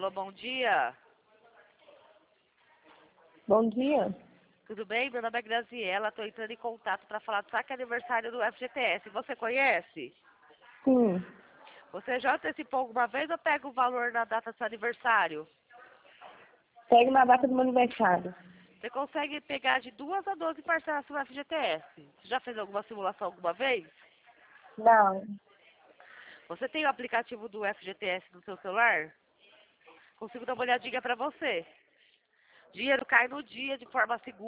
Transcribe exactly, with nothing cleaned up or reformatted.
Alô, bom dia. Bom dia. Tudo bem? Meu nome é Graziela. Estou entrando em contato para falar do saque aniversário do F G T S. Você conhece? Sim. Você já antecipou alguma vez ou pega o valor na data do seu aniversário? Pegue na data do meu aniversário. Você consegue pegar de duas a doze parcelas no F G T S. Você já fez alguma simulação alguma vez? Não. Você tem o aplicativo do F G T S no seu celular? Consigo dar uma olhadinha para você. Dinheiro cai no dia de forma segura.